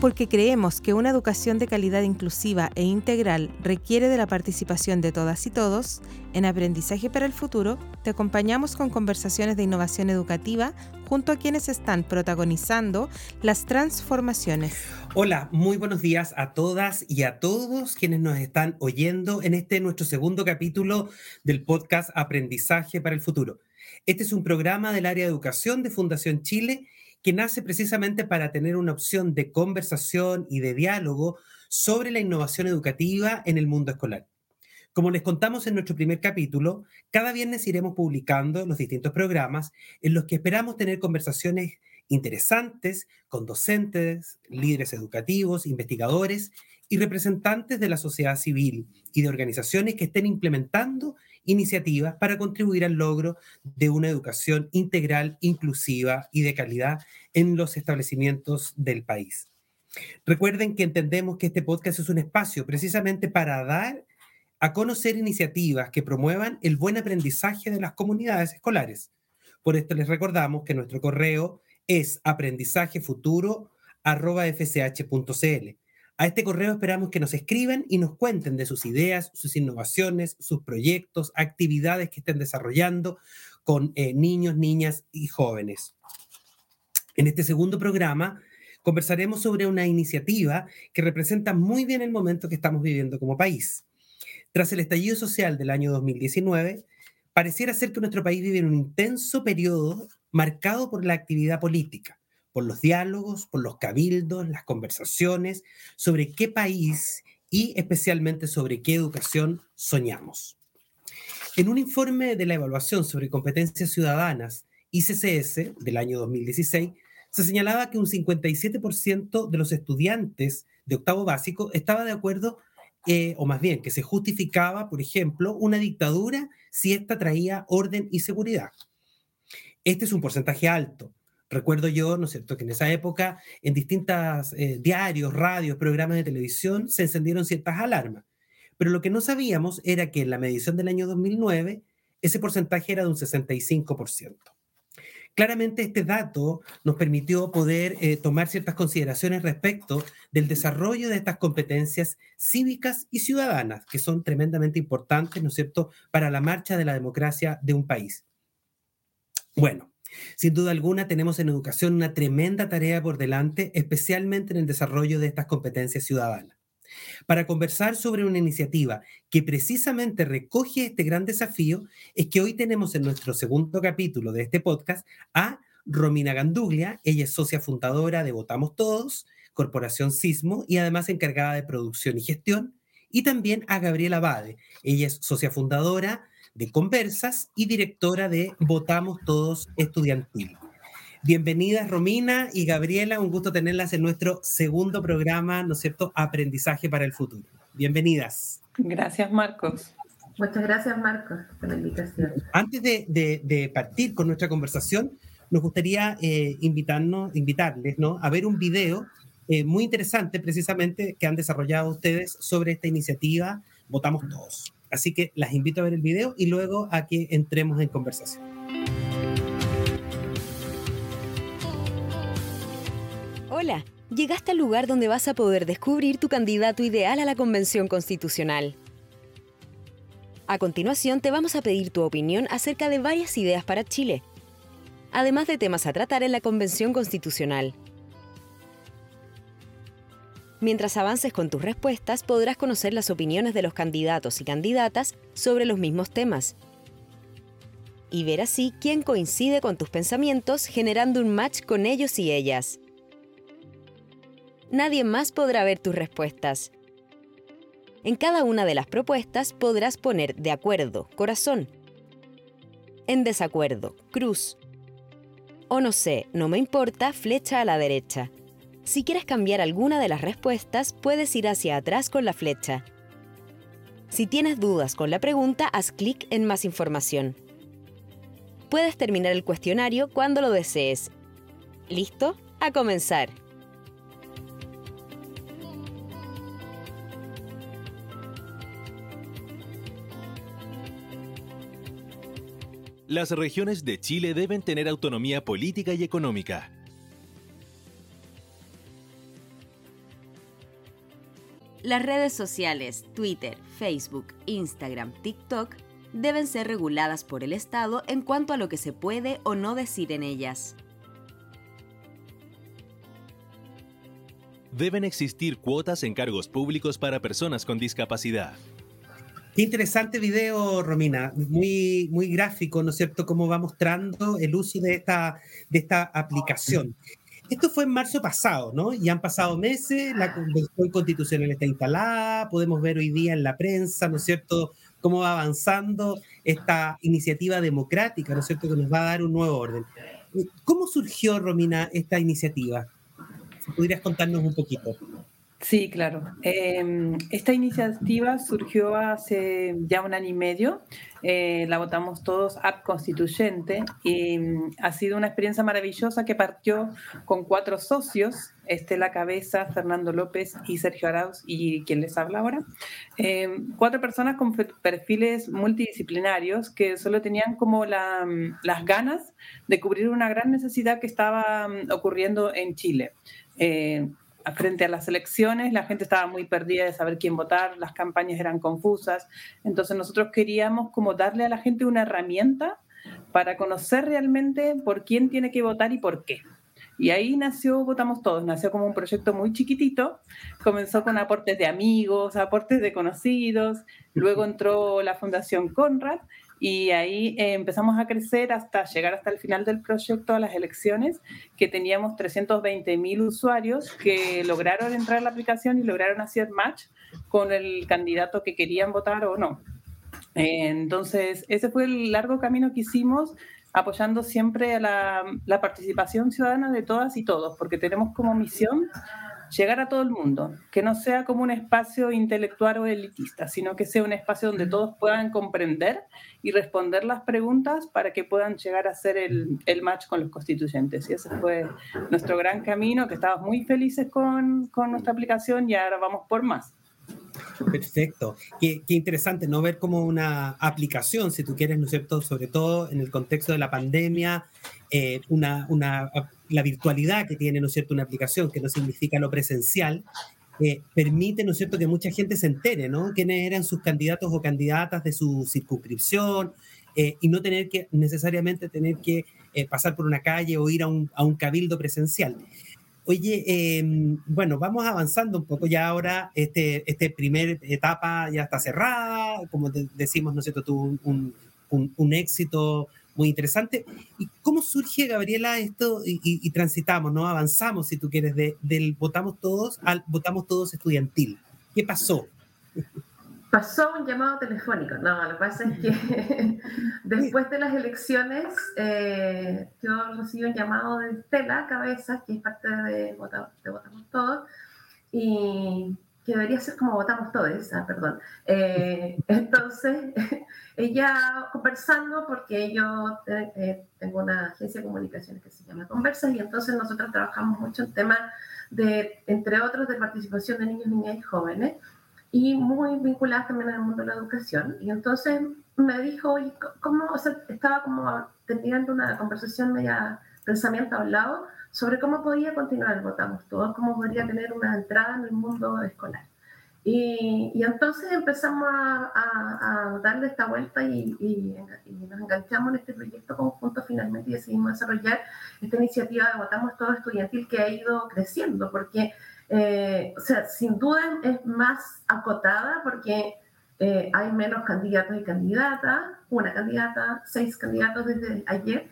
Porque creemos que una educación de calidad inclusiva e integral requiere de la participación de todas y todos, en Aprendizaje para el Futuro te acompañamos con conversaciones de innovación educativa junto a quienes están protagonizando las transformaciones. Hola, muy buenos días a todas y a todos quienes nos están oyendo en nuestro segundo capítulo del podcast Aprendizaje para el Futuro. Este es un programa del área de educación de Fundación Chile que nace precisamente para tener una opción de conversación y de diálogo sobre la innovación educativa en el mundo escolar. Como les contamos en nuestro primer capítulo, cada viernes iremos publicando los distintos programas en los que esperamos tener conversaciones interesantes con docentes, líderes educativos, investigadores y representantes de la sociedad civil y de organizaciones que estén implementando iniciativas para contribuir al logro de una educación integral, inclusiva y de calidad en los establecimientos del país. Recuerden que entendemos que este podcast es un espacio precisamente para dar a conocer iniciativas que promuevan el buen aprendizaje de las comunidades escolares. Por esto les recordamos que nuestro correo es aprendizajefuturo@fch.cl. A este correo esperamos que nos escriban y nos cuenten de sus ideas, sus innovaciones, sus proyectos, actividades que estén desarrollando con niños, niñas y jóvenes. En este segundo programa conversaremos sobre una iniciativa que representa muy bien el momento que estamos viviendo como país. Tras el estallido social del año 2019, pareciera ser que nuestro país vive en un intenso periodo marcado por la actividad política, por los diálogos, por los cabildos, las conversaciones sobre qué país y especialmente sobre qué educación soñamos. En un informe de la Evaluación sobre Competencias Ciudadanas, ICCS, del año 2016, se señalaba que un 57% de los estudiantes de octavo básico estaba de acuerdo o más bien que se justificaba, por ejemplo, una dictadura si ésta traía orden y seguridad. Este es un porcentaje alto. Recuerdo yo, ¿no es cierto?, que en esa época, en distintos diarios, radios, programas de televisión, se encendieron ciertas alarmas. Pero lo que no sabíamos era que en la medición del año 2009, ese porcentaje era de un 65%. Claramente este dato nos permitió poder tomar ciertas consideraciones respecto del desarrollo de estas competencias cívicas y ciudadanas, que son tremendamente importantes, ¿no es cierto?, para la marcha de la democracia de un país. Bueno, sin duda alguna tenemos en educación una tremenda tarea por delante, especialmente en el desarrollo de estas competencias ciudadanas. Para conversar sobre una iniciativa que precisamente recoge este gran desafío, es que hoy tenemos en nuestro segundo capítulo de este podcast a Romina Ganduglia. Ella es socia fundadora de Votamos Todos, Corporación Sismo, y además encargada de producción y gestión, y también a Gabriela Bade. Ella es socia fundadora de Conversas y directora de Votamos Todos Estudiantil. Bienvenidas Romina y Gabriela, un gusto tenerlas en nuestro segundo programa, ¿no es cierto?, Aprendizaje para el Futuro. Bienvenidas. Gracias, Marcos. Muchas gracias, Marcos, por la invitación. Antes de partir con nuestra conversación, nos gustaría invitarles, ¿no?, a ver un video muy interesante precisamente que han desarrollado ustedes sobre esta iniciativa Votamos Todos. Así que las invito a ver el video y luego a que entremos en conversación. Hola, llegaste al lugar donde vas a poder descubrir tu candidato ideal a la Convención Constitucional. A continuación te vamos a pedir tu opinión acerca de varias ideas para Chile, además de temas a tratar en la Convención Constitucional. Mientras avances con tus respuestas, podrás conocer las opiniones de los candidatos y candidatas sobre los mismos temas y ver así quién coincide con tus pensamientos, generando un match con ellos y ellas. Nadie más podrá ver tus respuestas. En cada una de las propuestas podrás poner de acuerdo, corazón. En desacuerdo, cruz. O no sé, no me importa, flecha a la derecha. Si quieres cambiar alguna de las respuestas, puedes ir hacia atrás con la flecha. Si tienes dudas con la pregunta, haz clic en Más información. Puedes terminar el cuestionario cuando lo desees. ¿Listo? ¡A comenzar! Las regiones de Chile deben tener autonomía política y económica. Las redes sociales, Twitter, Facebook, Instagram, TikTok, deben ser reguladas por el Estado en cuanto a lo que se puede o no decir en ellas. Deben existir cuotas en cargos públicos para personas con discapacidad. Qué interesante video, Romina, muy, muy gráfico, ¿no es cierto?, cómo va mostrando el uso de esta aplicación. Esto fue en marzo pasado, ¿no? Y han pasado meses, la Convención Constitucional está instalada, podemos ver hoy día en la prensa, ¿no es cierto?, cómo va avanzando esta iniciativa democrática, ¿no es cierto?, que nos va a dar un nuevo orden. ¿Cómo surgió, Romina, esta iniciativa? Si pudieras contarnos un poquito. Sí, claro. Esta iniciativa surgió hace ya 1 año y medio. La votamos todos App Constituyente y ha sido una experiencia maravillosa que partió con 4 socios, Estela Cabeza, Fernando López y Sergio Arauz, y quien les habla ahora. 4 personas con perfiles multidisciplinarios que solo tenían como las ganas de cubrir una gran necesidad que estaba ocurriendo en Chile. Frente a las elecciones, la gente estaba muy perdida de saber quién votar, las campañas eran confusas, entonces nosotros queríamos como darle a la gente una herramienta para conocer realmente por quién tiene que votar y por qué. Y ahí nació Votamos Todos, nació como un proyecto muy chiquitito, comenzó con aportes de amigos, aportes de conocidos, luego entró la Fundación Conrad, y ahí empezamos a crecer hasta llegar hasta el final del proyecto a las elecciones, que teníamos 320.000 usuarios que lograron entrar a la aplicación y lograron hacer match con el candidato que querían votar o no. Entonces, ese fue el largo camino que hicimos, apoyando siempre a la participación ciudadana de todas y todos, porque tenemos como misión llegar a todo el mundo, que no sea como un espacio intelectual o elitista, sino que sea un espacio donde todos puedan comprender y responder las preguntas para que puedan llegar a hacer el match con los constituyentes. Y ese fue nuestro gran camino, que estamos muy felices con nuestra aplicación y ahora vamos por más. Perfecto. Qué interesante, ¿no? Ver como una aplicación, si tú quieres, ¿no es cierto?, sobre todo en el contexto de la pandemia, la virtualidad que tiene, ¿no es cierto?, una aplicación que no significa lo presencial, permite, ¿no es cierto?, que mucha gente se entere, ¿no?, quiénes eran sus candidatos o candidatas de su circunscripción, y no tener que necesariamente pasar por una calle o ir a un cabildo presencial. Oye, bueno, vamos avanzando un poco ya ahora, este primer etapa ya está cerrada, como decimos, ¿no es cierto?, tuvo un éxito muy interesante. ¿Y cómo surge, Gabriela, esto y transitamos, ¿no? Avanzamos, si tú quieres, del Votamos Todos al Votamos Todos estudiantil? ¿Qué pasó? Pasó un llamado telefónico. No, lo que pasa es que después de las elecciones yo recibí un llamado de Estela Cabezas, que es parte de Votamos Todos, y que debería ser como Votamos Todos, perdón. Entonces, ella conversando, porque yo tengo una agencia de comunicaciones que se llama Conversas, y entonces nosotros trabajamos mucho en temas entre otros, de participación de niños, niñas y jóvenes, y muy vinculadas también al mundo de la educación. Y entonces me dijo, oye, ¿cómo? O sea, estaba como teniendo una conversación media pensamiento hablado sobre cómo podía continuar el Votamos Todos, cómo podría tener una entrada en el mundo escolar. Y entonces empezamos a darle esta vuelta y nos enganchamos en este proyecto conjunto finalmente, y decidimos desarrollar esta iniciativa de Votamos Todos estudiantil, que ha ido creciendo, porque o sea, sin duda es más acotada, porque hay menos candidatos y candidatas, una candidata, 6 candidatos desde ayer.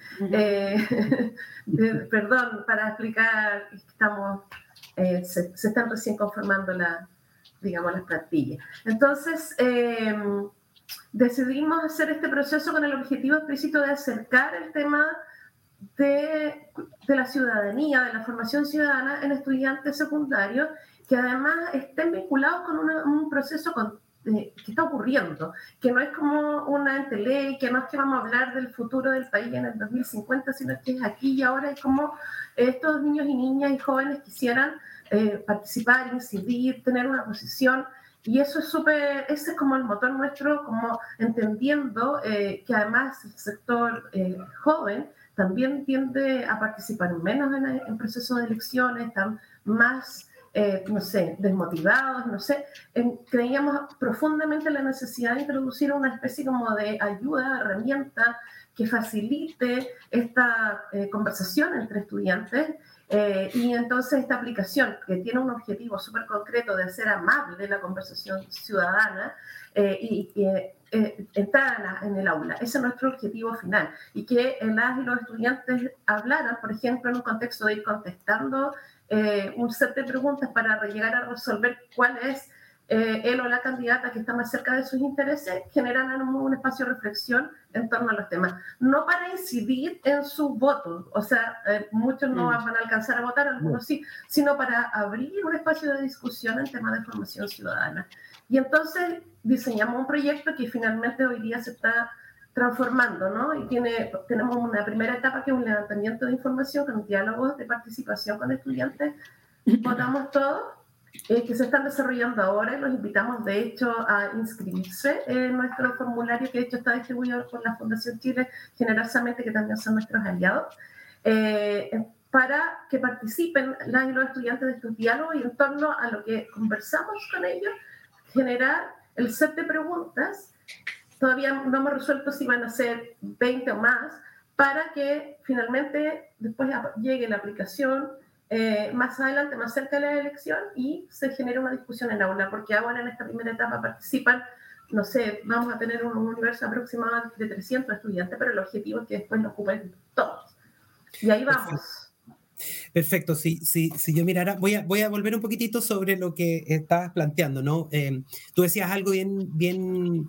Perdón, para explicar, estamos, se están recién conformando las plantillas. Entonces, decidimos hacer este proceso con el objetivo explícito de acercar el tema de la ciudadanía, de la formación ciudadana en estudiantes secundarios, que además estén vinculados con un proceso que está ocurriendo, que no es como una enteley, que no es que vamos a hablar del futuro del país en el 2050, sino que es aquí y ahora, es como estos niños y niñas y jóvenes quisieran participar, incidir, tener una posición. Y eso es ese es como el motor nuestro, como entendiendo que además el sector joven también tiende a participar menos en procesos de elecciones, están más no sé, desmotivados, no sé, creíamos profundamente en la necesidad de introducir una especie como de ayuda, herramienta que facilite esta conversación entre estudiantes. Y entonces esta aplicación, que tiene un objetivo súper concreto de hacer amable la conversación ciudadana y entrar en el aula, ese es nuestro objetivo final. Y que las y los estudiantes hablaran, por ejemplo, en un contexto de ir contestando un set de preguntas para llegar a resolver cuál es él o la candidata que está más cerca de sus intereses, generan un espacio de reflexión en torno a los temas. No para incidir en sus votos, o sea, muchos no van a alcanzar a votar, algunos sí, sino para abrir un espacio de discusión en temas de formación ciudadana. Y entonces diseñamos un proyecto que finalmente hoy día se está transformando, ¿no? Y tenemos una primera etapa que es un levantamiento de información con diálogos de participación con estudiantes. Votamos todos, que se están desarrollando ahora y los invitamos de hecho a inscribirse en nuestro formulario, que de hecho está distribuido por la Fundación Chile generosamente, que también son nuestros aliados, para que participen las y los estudiantes de estos diálogos y en torno a lo que conversamos con ellos, generar el set de preguntas. Todavía no hemos resuelto si van a ser 20 o más, para que finalmente después llegue la aplicación más adelante, más cerca de la elección, y se genere una discusión en aula, porque ahora en esta primera etapa participan, no sé, vamos a tener un universo aproximado de 300 estudiantes, pero el objetivo es que después lo ocupen todos. Y ahí vamos. Perfecto, si yo mirara, voy a volver un poquitito sobre lo que estabas planteando, ¿no? Tú decías algo bien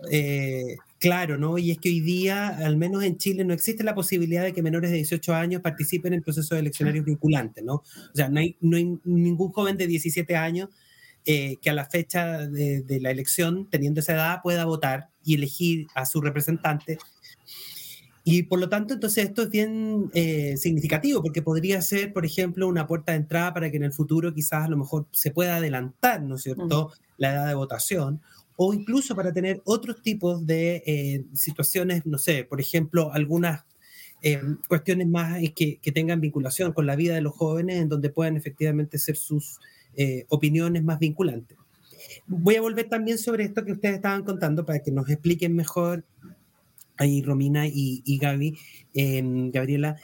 claro, ¿no? Y es que hoy día, al menos en Chile, no existe la posibilidad de que menores de 18 años participen en procesos eleccionarios vinculantes, ¿no? O sea, no hay ningún joven de 17 años que a la fecha de la elección, teniendo esa edad, pueda votar y elegir a su representante. Y por lo tanto, entonces esto es bien significativo, porque podría ser, por ejemplo, una puerta de entrada para que en el futuro quizás a lo mejor se pueda adelantar, ¿no es cierto?, la edad de votación, o incluso para tener otros tipos de situaciones, no sé, por ejemplo, algunas cuestiones más que tengan vinculación con la vida de los jóvenes, en donde puedan efectivamente ser sus opiniones más vinculantes. Voy a volver también sobre esto que ustedes estaban contando para que nos expliquen mejor ahí Romina y Gaby, Gabriela,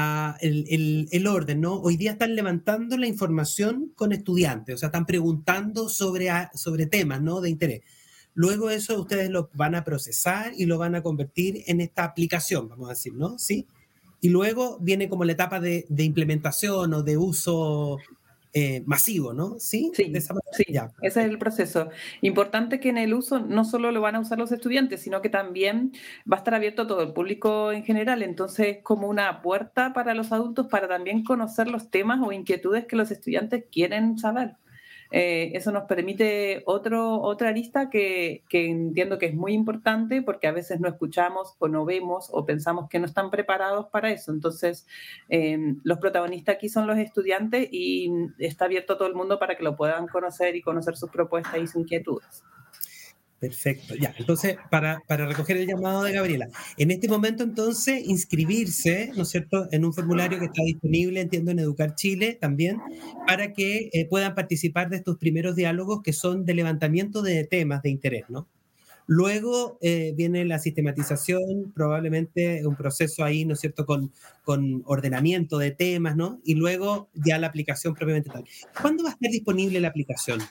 el orden, ¿no? Hoy día están levantando la información con estudiantes, o sea, están preguntando sobre temas, ¿no?, de interés. Luego eso ustedes lo van a procesar y lo van a convertir en esta aplicación, vamos a decir, ¿no? ¿Sí? Y luego viene como la etapa de implementación o de uso masivo, ¿no? ¿Sí? Sí, sí, ya. Ese es el proceso. Importante que en el uso no solo lo van a usar los estudiantes, sino que también va a estar abierto a todo el público en general. Entonces, es como una puerta para los adultos para también conocer los temas o inquietudes que los estudiantes quieren saber. Eso nos permite otra arista que entiendo que es muy importante, porque a veces no escuchamos o no vemos o pensamos que no están preparados para eso. Entonces, los protagonistas aquí son los estudiantes y está abierto a todo el mundo para que lo puedan conocer y conocer sus propuestas y sus inquietudes. Perfecto, ya, entonces para recoger el llamado de Gabriela, en este momento entonces inscribirse, ¿no es cierto?, en un formulario que está disponible, entiendo, en Educar Chile también, para que puedan participar de estos primeros diálogos que son de levantamiento de temas de interés, ¿no? Luego viene la sistematización, probablemente un proceso ahí, ¿no es cierto?, con ordenamiento de temas, ¿no? Y luego ya la aplicación propiamente tal. ¿Cuándo va a estar disponible la aplicación?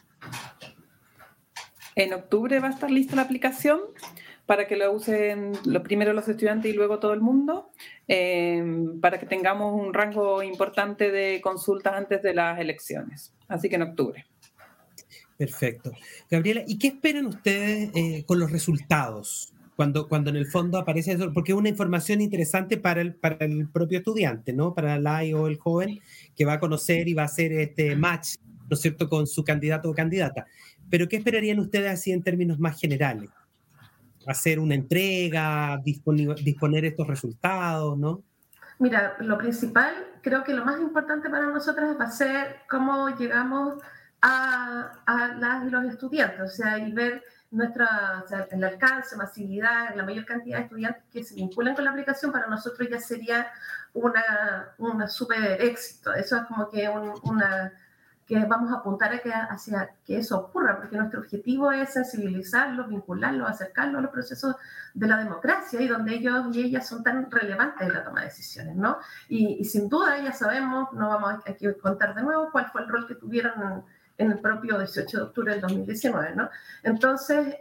En octubre va a estar lista la aplicación para que lo usen primero los estudiantes y luego todo el mundo, para que tengamos un rango importante de consultas antes de las elecciones. Así que en octubre. Perfecto. Gabriela, ¿y qué esperan ustedes con los resultados? Cuando en el fondo aparece eso, porque es una información interesante para el propio estudiante, ¿no? Para el o el joven que va a conocer y va a hacer este match, ¿no es cierto?, con su candidato o candidata. Pero ¿qué esperarían ustedes así en términos más generales? ¿Hacer una entrega, disponer estos resultados, ¿no? Mira, lo principal, creo que lo más importante para nosotros va a ser cómo llegamos a las y los estudiantes, o sea, y ver el alcance, masividad, la mayor cantidad de estudiantes que se vinculan con la aplicación. Para nosotros ya sería una súper éxito. Eso es como que que vamos a apuntar hacia que eso ocurra, porque nuestro objetivo es sensibilizarlos, vincularlos, acercarlos a los procesos de la democracia y donde ellos y ellas son tan relevantes en la toma de decisiones, ¿no? Y sin duda ya sabemos, no vamos aquí a contar de nuevo cuál fue el rol que tuvieron en el propio 18 de octubre del 2019, ¿no? Entonces,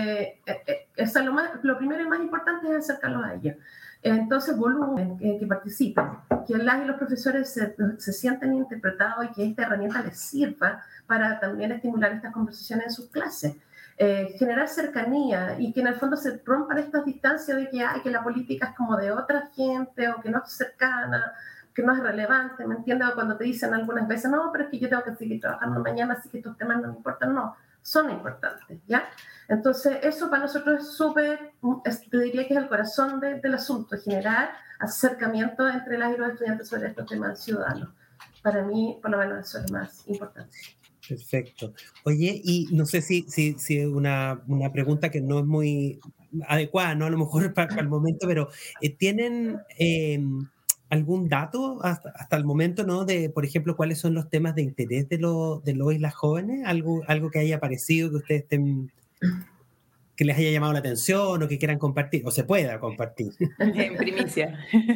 lo primero y más importante es acercarlos a ellos. Entonces, volumen, que participen, que las y los profesores se sienten interpretados y que esta herramienta les sirva para también estimular estas conversaciones en sus clases. Generar cercanía y que en el fondo se rompan estas distancias de que la política es como de otra gente o que no es cercana, que no es relevante, ¿me entiendes? O cuando te dicen algunas veces, no, pero es que yo tengo que seguir trabajando mañana, así que estos temas no me importan. No, son importantes, ¿ya? Entonces, eso para nosotros es súper, te diría que es el corazón del asunto, generar acercamiento entre las y los estudiantes sobre estos temas ciudadanos. Para mí, por lo menos, eso es lo más importante. Perfecto. Oye, y no sé si una pregunta que no es muy adecuada, ¿no? A lo mejor para el momento, pero ¿tienen algún dato hasta el momento, ¿no? De, por ejemplo, cuáles son los temas de interés de los y las jóvenes? ¿Algo que haya aparecido, que ustedes que les haya llamado la atención o que quieran compartir, o se pueda compartir? En primicia.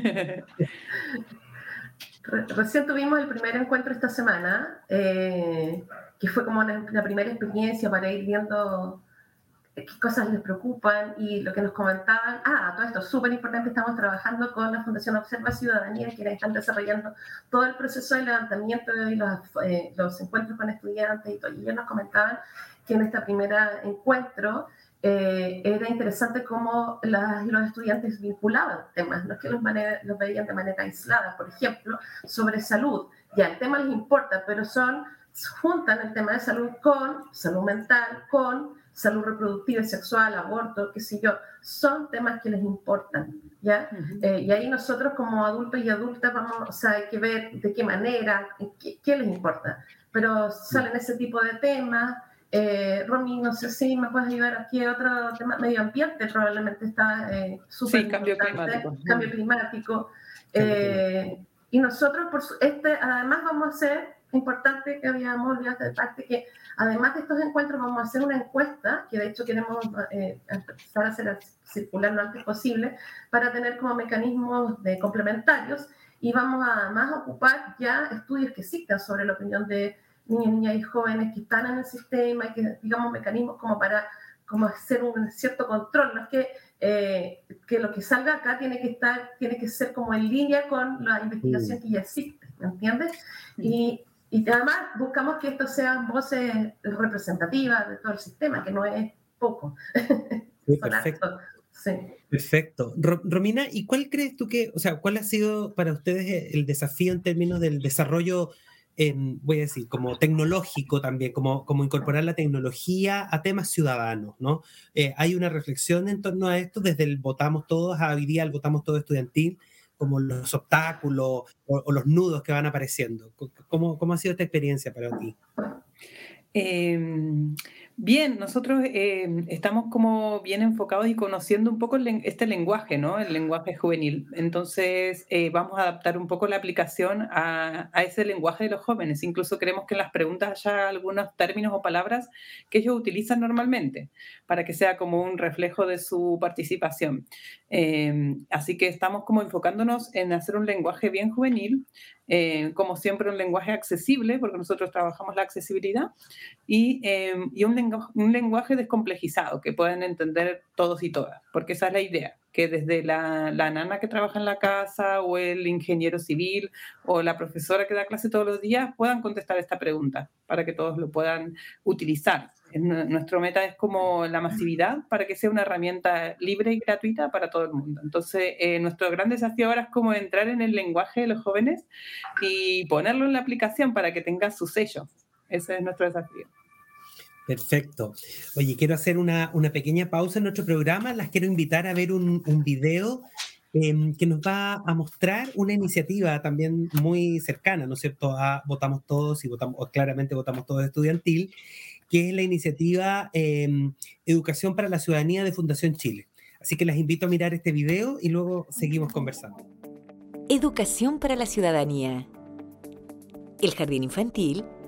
Recién tuvimos el primer encuentro esta semana, que fue como la primera experiencia para ir viendo qué cosas les preocupan y lo que nos comentaban. Todo esto es súper importante, estamos trabajando con la Fundación Observa Ciudadanía, quienes están desarrollando todo el proceso de levantamiento y los encuentros con estudiantes y todo. Y ellos nos comentaban que en este primer encuentro era interesante cómo los estudiantes vinculaban temas, no es que los veían de manera aislada. Por ejemplo, sobre salud, ya el tema les importa, pero juntan el tema de salud con salud mental, con salud reproductiva y sexual, aborto, qué sé yo, son temas que les importan, ¿ya? Y ahí nosotros como adultos y adultas hay que ver de qué manera, qué les importa, pero salen ese tipo de temas. Romy, no sé si me puedes ayudar aquí, otro tema, medio ambiente probablemente está súper importante, cambio climático. Y nosotros, además vamos a hacer, importante que habíamos olvidado de parte, que además de estos encuentros vamos a hacer una encuesta, que de hecho queremos empezar a hacer circular lo antes posible, para tener como mecanismos complementarios, y vamos a además ocupar ya estudios que existen sobre la opinión de niñas y jóvenes que están en el sistema y que, digamos, mecanismos como para hacer un cierto control. No es que lo que salga acá tiene que ser como en línea con la investigación que ya existe, ¿me entiendes? Y además buscamos que esto sean voces representativas de todo el sistema, que no es poco. Sí, perfecto. Sí. Perfecto. Romina, ¿y cuál crees tú cuál ha sido para ustedes el desafío en términos del desarrollo, voy a decir, como tecnológico también, como incorporar la tecnología a temas ciudadanos, ¿no? Hay una reflexión en torno a esto, desde el votamos todos a hoy día el votamos todos estudiantil, como los obstáculos o los nudos que van apareciendo. ¿Cómo ha sido esta experiencia para ti? Bien, nosotros estamos como bien enfocados y conociendo un poco este lenguaje, ¿no? El lenguaje juvenil. Entonces, vamos a adaptar un poco la aplicación a ese lenguaje de los jóvenes. Incluso queremos que en las preguntas haya algunos términos o palabras que ellos utilizan normalmente, para que sea como un reflejo de su participación. Así que estamos como enfocándonos en hacer un lenguaje bien juvenil, como siempre un lenguaje accesible, porque nosotros trabajamos la accesibilidad, y un lenguaje descomplejizado que puedan entender todos y todas, porque esa es la idea, que desde la nana que trabaja en la casa o el ingeniero civil o la profesora que da clase todos los días puedan contestar esta pregunta para que todos lo puedan utilizar. Nuestro meta es como la masividad para que sea una herramienta libre y gratuita para todo el mundo. Entonces, nuestro gran desafío ahora es como entrar en el lenguaje de los jóvenes y ponerlo en la aplicación para que tenga su sello. Ese es nuestro desafío. Perfecto. Oye, quiero hacer una pequeña pausa en nuestro programa. Las quiero invitar a ver un video que nos va a mostrar una iniciativa también muy cercana, ¿no es cierto?, a Votamos Todos y claramente Votamos Todos estudiantil, que es la iniciativa Educación para la Ciudadanía de Fundación Chile. Así que las invito a mirar este video y luego seguimos conversando. Educación para la Ciudadanía. El jardín infantil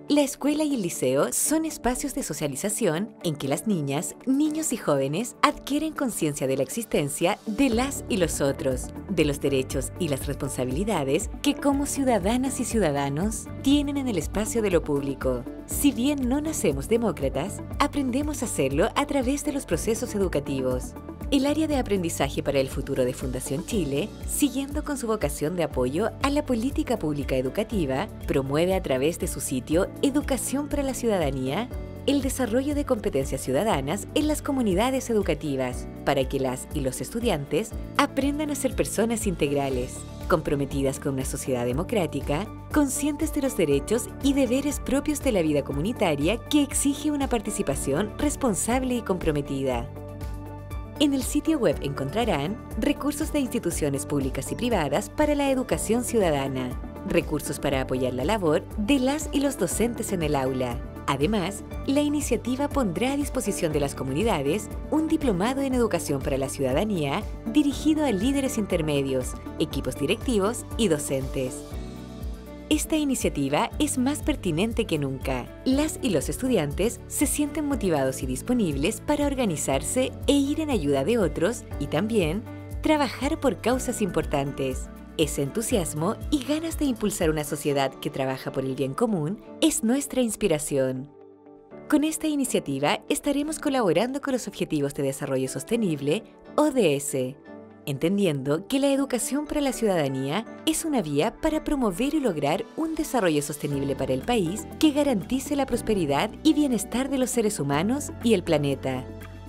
La escuela y el liceo son espacios de socialización en que las niñas, niños y jóvenes adquieren conciencia de la existencia de las y los otros, de los derechos y las responsabilidades que como ciudadanas y ciudadanos tienen en el espacio de lo público. Si bien no nacemos demócratas, aprendemos a hacerlo a través de los procesos educativos. El área de aprendizaje para el futuro de Fundación Chile, siguiendo con su vocación de apoyo a la política pública educativa, promueve a través de su sitio Educación para la Ciudadanía el desarrollo de competencias ciudadanas en las comunidades educativas para que las y los estudiantes aprendan a ser personas integrales, comprometidas con una sociedad democrática, conscientes de los derechos y deberes propios de la vida comunitaria que exige una participación responsable y comprometida. En el sitio web encontrarán recursos de instituciones públicas y privadas para la educación ciudadana, recursos para apoyar la labor de las y los docentes en el aula. Además, la iniciativa pondrá a disposición de las comunidades un diplomado en educación para la ciudadanía dirigido a líderes intermedios, equipos directivos y docentes. Esta iniciativa es más pertinente que nunca. Las y los estudiantes se sienten motivados y disponibles para organizarse e ir en ayuda de otros y también trabajar por causas importantes. Ese entusiasmo y ganas de impulsar una sociedad que trabaja por el bien común es nuestra inspiración. Con esta iniciativa estaremos colaborando con los Objetivos de Desarrollo Sostenible, ODS, entendiendo que la educación para la ciudadanía es una vía para promover y lograr un desarrollo sostenible para el país que garantice la prosperidad y bienestar de los seres humanos y el planeta.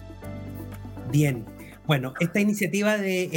Bien, bueno, esta iniciativa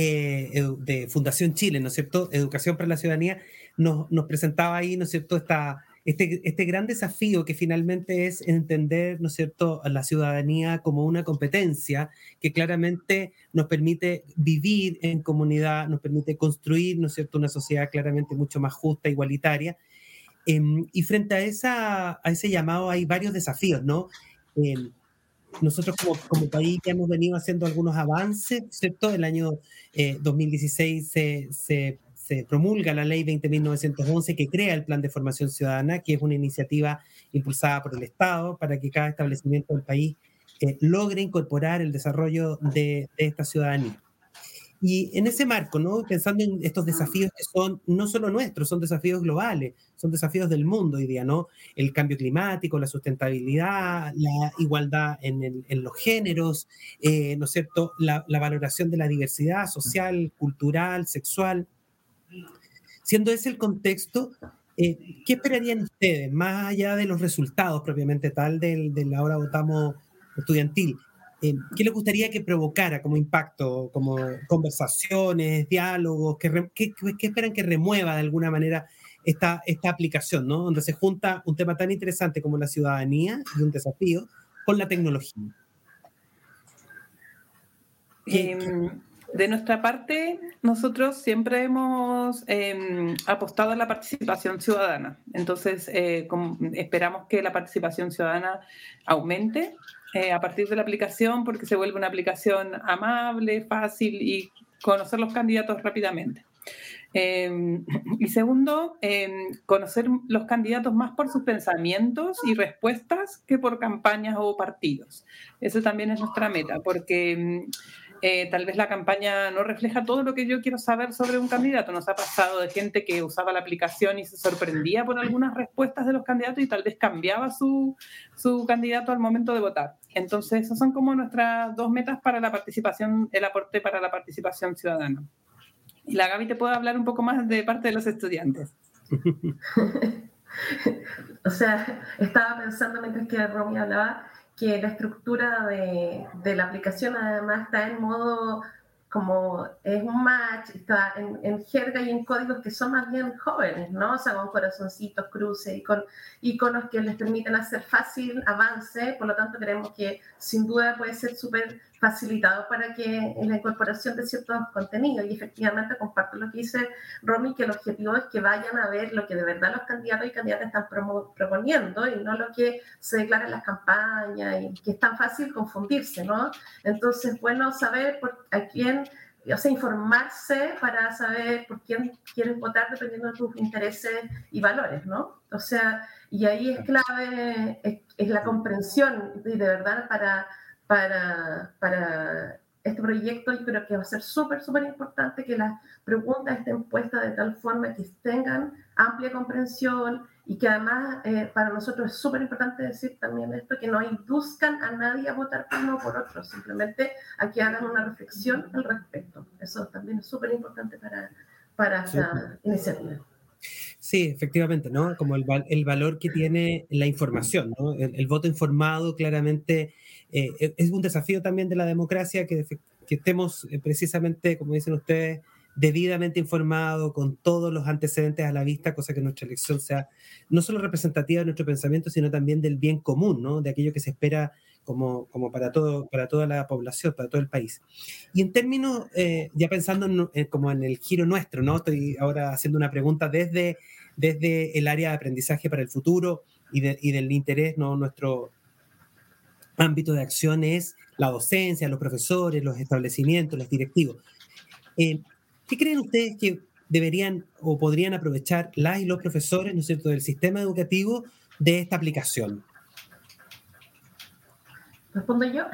de Fundación Chile, ¿no es cierto?, Educación para la Ciudadanía, nos presentaba ahí, ¿no es cierto?, este gran desafío que finalmente es entender, ¿no es cierto?, a la ciudadanía como una competencia que claramente nos permite vivir en comunidad, nos permite construir, ¿no es cierto?, una sociedad claramente mucho más justa, igualitaria. Y frente a ese llamado hay varios desafíos, ¿no? Nosotros como país ya hemos venido haciendo algunos avances, ¿cierto? El año 2016 se promulga la ley 20.911 que crea el Plan de Formación Ciudadana, que es una iniciativa impulsada por el Estado para que cada establecimiento del país logre incorporar el desarrollo de esta ciudadanía. Y en ese marco, ¿no?, pensando en estos desafíos que son no solo nuestros, son desafíos globales, son desafíos del mundo hoy día, ¿no? El cambio climático, la sustentabilidad, la igualdad en los géneros, ¿no es cierto?, la valoración de la diversidad social, cultural, sexual. Siendo ese el contexto, ¿qué esperarían ustedes, más allá de los resultados propiamente tal del Ahora Votamos estudiantil? ¿Qué les gustaría que provocara como impacto, como conversaciones, diálogos? ¿Qué esperan que remueva de alguna manera esta aplicación, ¿no?, donde se junta un tema tan interesante como la ciudadanía y un desafío con la tecnología? De nuestra parte, nosotros siempre hemos apostado a la participación ciudadana. Entonces, esperamos que la participación ciudadana aumente a partir de la aplicación, porque se vuelve una aplicación amable, fácil y conocer los candidatos rápidamente. Y segundo, conocer los candidatos más por sus pensamientos y respuestas que por campañas o partidos. Eso también es nuestra meta, porque tal vez la campaña no refleja todo lo que yo quiero saber sobre un candidato. Nos ha pasado de gente que usaba la aplicación y se sorprendía por algunas respuestas de los candidatos y tal vez cambiaba su candidato al momento de votar. Entonces, esas son como nuestras dos metas para la participación, el aporte para la participación ciudadana. Y la Gaby te puede hablar un poco más de parte de los estudiantes. O sea, estaba pensando mientras que Romy hablaba que la estructura de la aplicación además está en modo como es un match, está en jerga y en códigos que son más bien jóvenes, ¿no? O sea, con corazoncitos, cruces y con iconos que les permiten hacer fácil avance. Por lo tanto, creemos que sin duda puede ser súper facilitado para que en la incorporación de ciertos contenidos. Y efectivamente comparto lo que dice Romy, que el objetivo es que vayan a ver lo que de verdad los candidatos y candidatas están proponiendo y no lo que se declara en las campañas y que es tan fácil confundirse, ¿no? Entonces, bueno, saber a quién, o sea, informarse para saber por quién quieres votar dependiendo de tus intereses y valores, ¿no? O sea, Y ahí es clave, es la comprensión, y de verdad para este proyecto yo creo que va a ser súper, súper importante que las preguntas estén puestas de tal forma que tengan amplia comprensión y que además para nosotros es súper importante decir también esto, que no induzcan a nadie a votar por uno o por otro, simplemente a que hagan una reflexión al respecto. Eso también es súper importante para esta iniciativa. Sí, efectivamente, ¿no? Como el valor que tiene la información, ¿no? El voto informado claramente es un desafío también de la democracia que estemos precisamente, como dicen ustedes, debidamente informados, con todos los antecedentes a la vista, cosa que nuestra elección sea no solo representativa de nuestro pensamiento, sino también del bien común, ¿no? De aquello que se espera como para toda la población, para todo el país. Y en términos, ya pensando como en el giro nuestro, ¿no? Estoy ahora haciendo una pregunta desde el área de aprendizaje para el futuro y del interés, ¿no? Nuestro ámbito de acción es la docencia, los profesores, los establecimientos, los directivos. ¿Qué creen ustedes que deberían o podrían aprovechar las y los profesores, ¿no es cierto?, del sistema educativo de esta aplicación? ¿Respondo yo?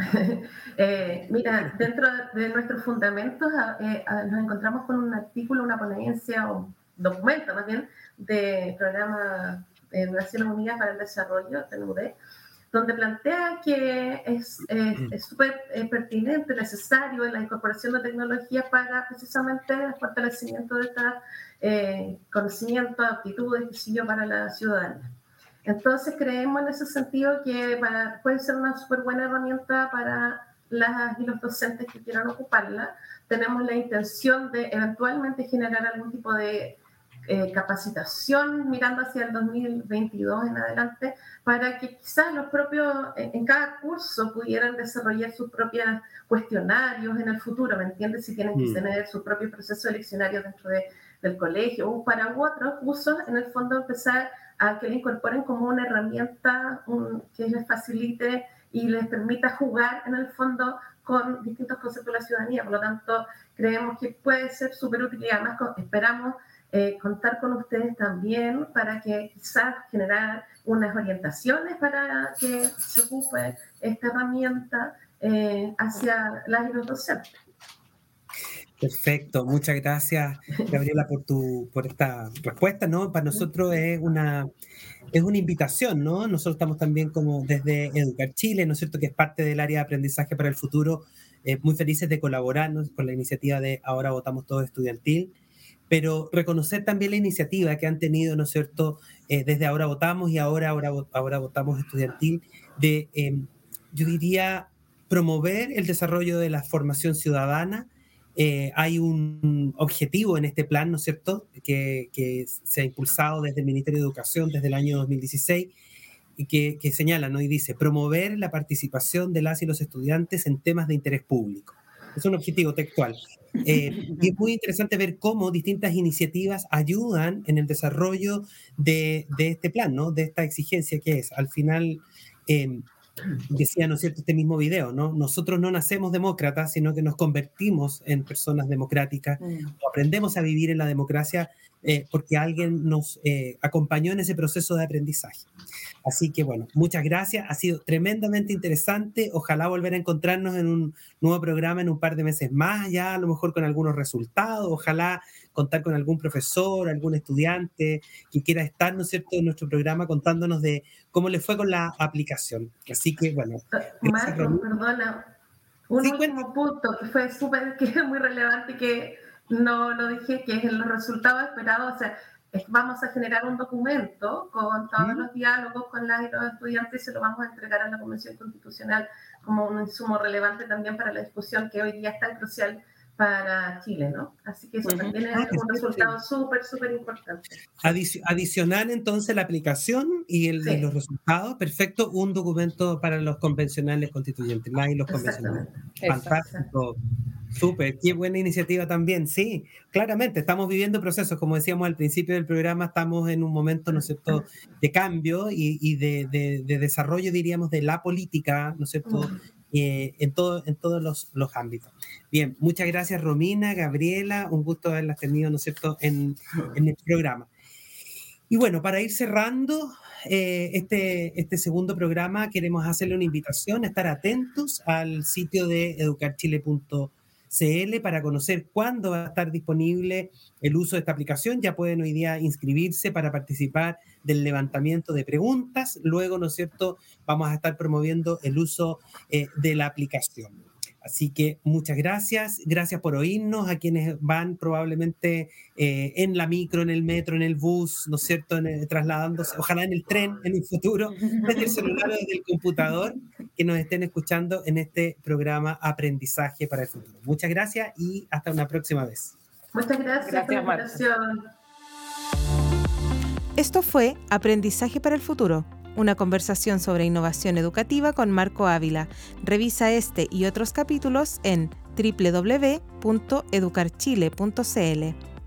Mira, dentro de nuestros fundamentos nos encontramos con un artículo, una ponencia o documento más bien de programa de Naciones Unidas para el Desarrollo, TNUD, donde plantea que es súper pertinente, necesario la incorporación de tecnología para precisamente el fortalecimiento de estos conocimientos, aptitudes, qué sé yo, para la ciudadanía. Entonces creemos en ese sentido que puede ser una súper buena herramienta para las y los docentes que quieran ocuparla. Tenemos la intención de eventualmente generar algún tipo de capacitación mirando hacia el 2022 en adelante para que quizás los propios, en cada curso pudieran desarrollar sus propios cuestionarios en el futuro, ¿me entiendes? Si tienen que tener su propio proceso eleccionario dentro del colegio o para otros usos, en el fondo empezar a que le incorporen como una herramienta que les facilite y les permita jugar en el fondo con distintos conceptos de la ciudadanía. Por lo tanto, creemos que puede ser súper útil y además esperamos contar con ustedes también para que quizás generar unas orientaciones para que se ocupe esta herramienta hacia las y los docentes. Perfecto, muchas gracias, Gabriela, por esta respuesta, ¿no? Para nosotros es una invitación, ¿no? Nosotros estamos también como desde Educar Chile, ¿no es cierto?, que es parte del área de aprendizaje para el futuro, muy felices de colaborar, ¿no?, con la iniciativa de Ahora Votamos Todos Estudiantil, pero reconocer también la iniciativa que han tenido, ¿no es cierto?, desde Ahora Votamos y ahora Votamos Estudiantil, de, yo diría, promover el desarrollo de la formación ciudadana. Hay un objetivo en este plan, ¿no es cierto?, que se ha impulsado desde el Ministerio de Educación desde el año 2016 y que señala, ¿no?, y dice, promover la participación de las y los estudiantes en temas de interés público. Es un objetivo textual. Y es muy interesante ver cómo distintas iniciativas ayudan en el desarrollo de este plan, ¿no?, de esta exigencia que es, al final, decía, ¿no es cierto?, este mismo video, ¿no? Nosotros no nacemos demócratas, sino que nos convertimos en personas democráticas o aprendemos a vivir en la democracia porque alguien nos acompañó en ese proceso de aprendizaje. Así que, bueno, muchas gracias. Ha sido tremendamente interesante. Ojalá volver a encontrarnos en un nuevo programa en un par de meses más, ya a lo mejor con algunos resultados. Ojalá contar con algún profesor, algún estudiante que quiera estar, ¿no es cierto?, en nuestro programa contándonos de cómo le fue con la aplicación. Así que, bueno. Marco, perdona. Último punto que fue que es muy relevante y que no lo dije, que es los resultados esperados. O sea, vamos a generar un documento con todos los diálogos con los estudiantes y se lo vamos a entregar a la Convención Constitucional como un insumo relevante también para la discusión que hoy día es tan crucial para Chile, ¿no? Así que eso también es un resultado súper, súper importante. Adicional, entonces, la aplicación y los resultados, perfecto, un documento para los convencionales constituyentes, más y los convencionales. Fantástico. Súper, qué buena iniciativa también, sí, claramente, estamos viviendo procesos, como decíamos al principio del programa, estamos en un momento, ¿no es cierto?, de cambio y de desarrollo, diríamos, de la política, ¿no es cierto?, en todos los ámbitos. Bien, muchas gracias, Romina, Gabriela, un gusto haberlas tenido, ¿no es cierto?, en el programa. Y bueno, para ir cerrando este segundo programa, queremos hacerle una invitación a estar atentos al sitio de educarchile.cl para conocer cuándo va a estar disponible el uso de esta aplicación. Ya pueden hoy día inscribirse para participar del levantamiento de preguntas. Luego, ¿no es cierto?, vamos a estar promoviendo el uso de la aplicación. Así que muchas gracias. Gracias por oírnos, a quienes van probablemente en la micro, en el metro, en el bus, ¿no es cierto?, trasladándose, ojalá en el tren, en el futuro, desde el celular o desde el computador, que nos estén escuchando en este programa Aprendizaje para el Futuro. Muchas gracias y hasta una próxima vez. Muchas gracias por la invitación. Esto fue Aprendizaje para el Futuro, una conversación sobre innovación educativa con Marco Ávila. Revisa este y otros capítulos en www.educarchile.cl.